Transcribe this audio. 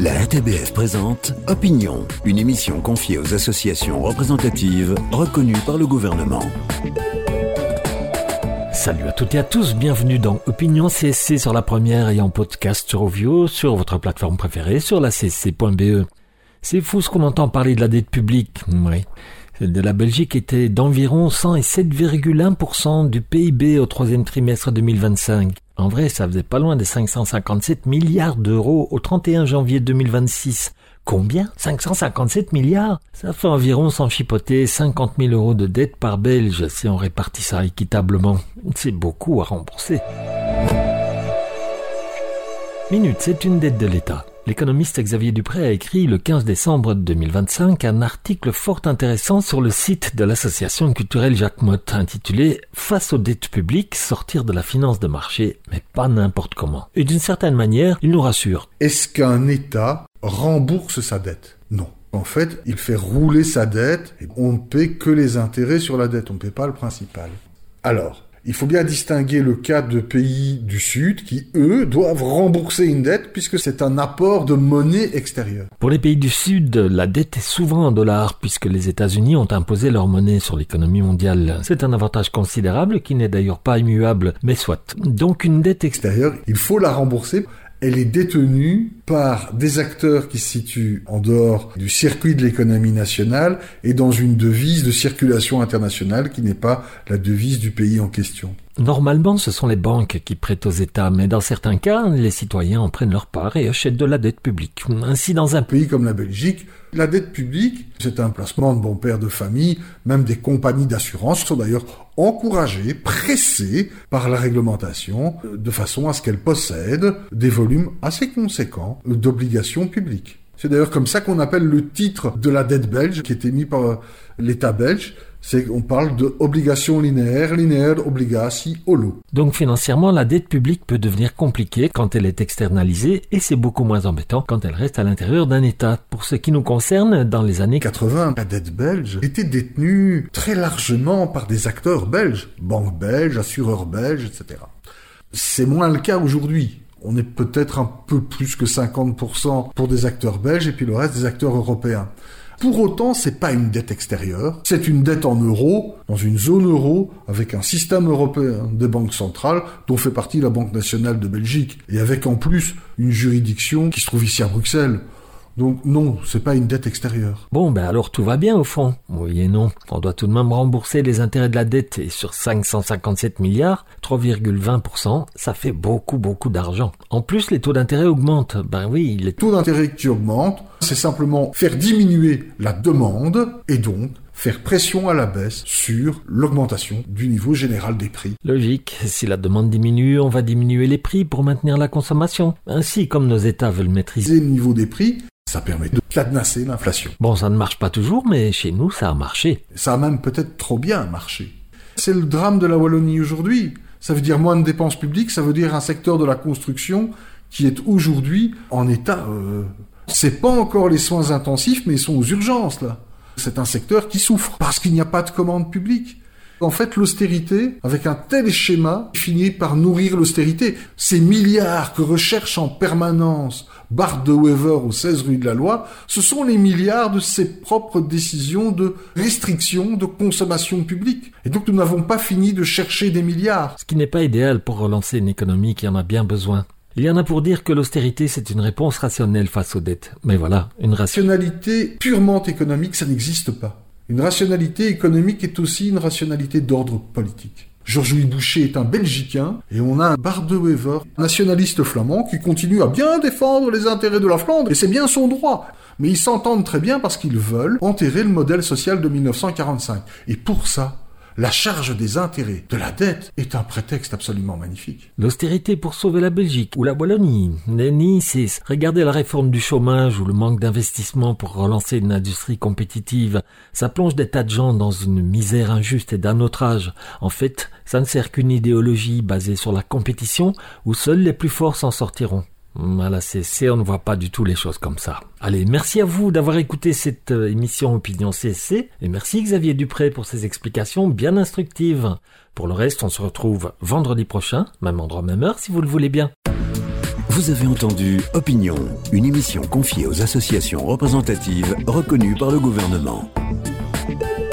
La RTBF présente Opinion, une émission confiée aux associations représentatives reconnues par le gouvernement. Salut à toutes et à tous, bienvenue dans Opinion CSC sur la première et en podcast sur Ovio, sur votre plateforme préférée, sur la csc.be. C'est fou ce qu'on entend parler de la dette publique, oui. Celle de la Belgique était d'environ 107,1% du PIB au troisième trimestre 2025. En vrai, ça faisait pas loin des 557 milliards d'euros au 31 janvier 2026. Combien ? 557 milliards ? Ça fait environ, sans chipoter, 50 000 euros de dette par Belge si on répartit ça équitablement. C'est beaucoup à rembourser. Minute, c'est une dette de l'État. L'économiste Xavier Dupré a écrit le 15 décembre 2025 un article fort intéressant sur le site de l'association culturelle Jacques Motte intitulé « Face aux dettes publiques, sortir de la finance de marché, mais pas n'importe comment ». Et d'une certaine manière, il nous rassure. Est-ce qu'un État rembourse sa dette ? Non. En fait, il fait rouler sa dette et on ne paie que les intérêts sur la dette, on ne paie pas le principal. Alors, il faut bien distinguer le cas de pays du Sud qui, eux, doivent rembourser une dette puisque c'est un apport de monnaie extérieure. Pour les pays du Sud, la dette est souvent en dollars puisque les États-Unis ont imposé leur monnaie sur l'économie mondiale. C'est un avantage considérable qui n'est d'ailleurs pas immuable, mais soit. Donc une dette extérieure, il faut la rembourser. Elle est détenue par des acteurs qui se situent en dehors du circuit de l'économie nationale et dans une devise de circulation internationale qui n'est pas la devise du pays en question. Normalement, ce sont les banques qui prêtent aux États, mais dans certains cas, les citoyens en prennent leur part et achètent de la dette publique. Ainsi, dans un pays comme la Belgique, la dette publique, c'est un placement de bons pères de famille, même des compagnies d'assurance sont d'ailleurs encouragées, pressées par la réglementation, de façon à ce qu'elles possèdent des volumes assez conséquents d'obligations publiques. C'est d'ailleurs comme ça qu'on appelle le titre de la dette belge qui est émis par l'État belge. On parle de obligation linéaire obligatie holo. Donc financièrement, la dette publique peut devenir compliquée quand elle est externalisée et c'est beaucoup moins embêtant quand elle reste à l'intérieur d'un État. Pour ce qui nous concerne, dans les années 80, la dette belge était détenue très largement par des acteurs belges, banques belges, assureurs belges, etc. C'est moins le cas aujourd'hui. On est peut-être un peu plus que 50% pour des acteurs belges et puis le reste des acteurs européens. Pour autant, c'est pas une dette extérieure, c'est une dette en euros, dans une zone euro, avec un système européen de banques centrales, dont fait partie la Banque nationale de Belgique, et avec en plus une juridiction qui se trouve ici à Bruxelles. Donc non, c'est pas une dette extérieure. Bon, alors tout va bien au fond. Oui et non. On doit tout de même rembourser les intérêts de la dette et sur 557 milliards, 3,20%, ça fait beaucoup d'argent. En plus, les taux d'intérêt augmentent. Ben oui, les taux d'intérêt qui augmentent, c'est simplement faire diminuer la demande et donc faire pression à la baisse sur l'augmentation du niveau général des prix. Logique, si la demande diminue, on va diminuer les prix pour maintenir la consommation. Ainsi, comme nos États veulent maîtriser le niveau des prix, ça permet de cadenasser l'inflation. Bon, ça ne marche pas toujours, mais chez nous, ça a marché. Ça a même peut-être trop bien marché. C'est le drame de la Wallonie aujourd'hui. Ça veut dire moins de dépenses publiques, ça veut dire un secteur de la construction qui est aujourd'hui en état... C'est pas encore les soins intensifs, mais ils sont aux urgences, là. C'est un secteur qui souffre parce qu'il n'y a pas de commande publique. En fait, l'austérité, avec un tel schéma, finit par nourrir l'austérité. Ces milliards que recherche en permanence Bart de Wever aux 16 rue de la Loi, ce sont les milliards de ses propres décisions de restriction de consommation publique. Et donc nous n'avons pas fini de chercher des milliards. Ce qui n'est pas idéal pour relancer une économie qui en a bien besoin. Il y en a pour dire que l'austérité, c'est une réponse rationnelle face aux dettes. Mais voilà, une rationalité purement économique, ça n'existe pas. Une rationalité économique est aussi une rationalité d'ordre politique. Georges-Louis Boucher est un Belgicain et on a un Bart de Wever, nationaliste flamand, qui continue à bien défendre les intérêts de la Flandre et c'est bien son droit. Mais ils s'entendent très bien parce qu'ils veulent enterrer le modèle social de 1945. Et pour ça, la charge des intérêts de la dette est un prétexte absolument magnifique. L'austérité pour sauver la Belgique ou la Wallonie, regardez la réforme du chômage ou le manque d'investissement pour relancer une industrie compétitive. Ça plonge des tas de gens dans une misère injuste et d'un autre âge. En fait, ça ne sert qu'une idéologie basée sur la compétition où seuls les plus forts s'en sortiront. À la CSC, on ne voit pas du tout les choses comme ça. Allez, merci à vous d'avoir écouté cette émission Opinion CSC et merci Xavier Dupré pour ses explications bien instructives. Pour le reste, on se retrouve vendredi prochain, même endroit, même heure si vous le voulez bien. Vous avez entendu Opinion, une émission confiée aux associations représentatives reconnues par le gouvernement.